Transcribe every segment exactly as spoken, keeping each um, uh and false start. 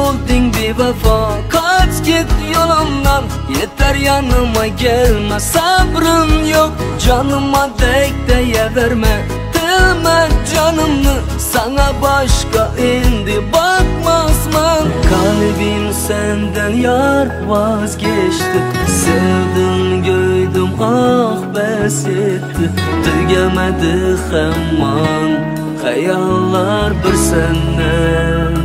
bulding bevafo. Kaç git yolumdan, yeter yanıma gelme. Sabrın yok, canıma dek deyiverme. Dilme canımı, sana başka indi bakmazman. Kalbim senden yar vazgeçti. Sevdim göydüm ah bes etti. Tügemedi hamman hayallar bir senden.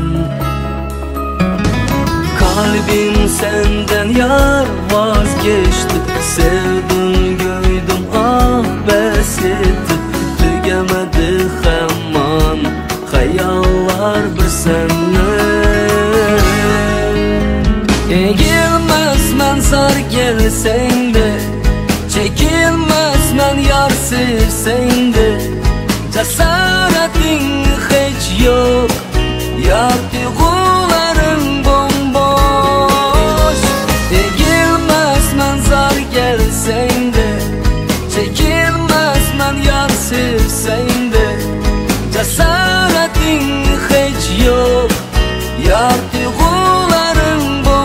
Kalbim senden yar vazgeçti. Sevdim göydüm ah bes etti. Tügemedi hamman hayallar bir senden. Egilmez men zar gelsen de, çekilmez men yar sevsen de. Cesaretin hiç yok, yar duyguların bomboş. Egilmez men zar gelsen de, çekilmez men yar sevsen de. Cesaretin hiç yok, yar duyguların bomboş.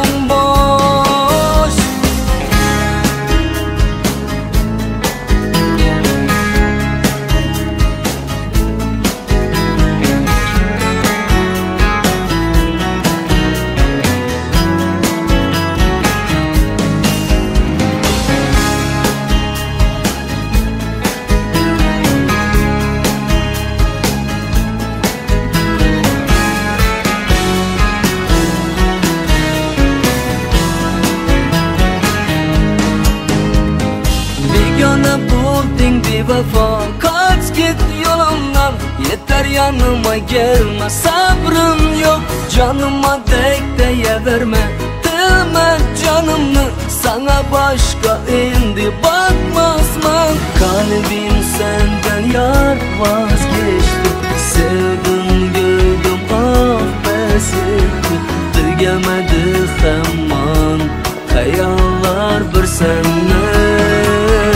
Bulding bevafo. Kaç git yolumdan, yeter yanıma gelme. Sabrın yok, canıma dek deyiverme. Dilme canımı, sana başka indi bakmazman. Kalbim senden yar vazgeçti. Sevdim gördüm ah bes etti. Tügemedi hamman hayallar bir senden.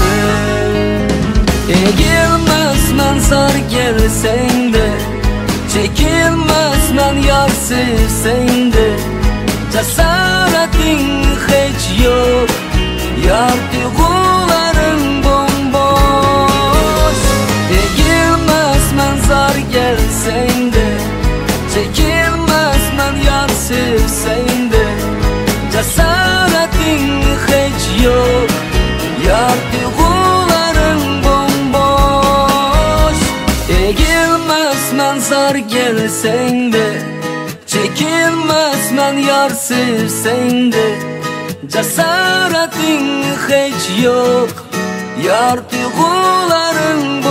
Egilmez men zar gelsen de, çekilmez men yar sevsen de. Cesaretin hiç yok, yar duyguların bomboş. Egilmez men zar gelsen de, çekilmez men yar sevsen de. Cesaretin hiç yok, yar duyguların bomboş. Egilmez men zar gelsen de, çekilmez men yar sevsen de. Cesaretin hiç yok, yar duyguların bomboş.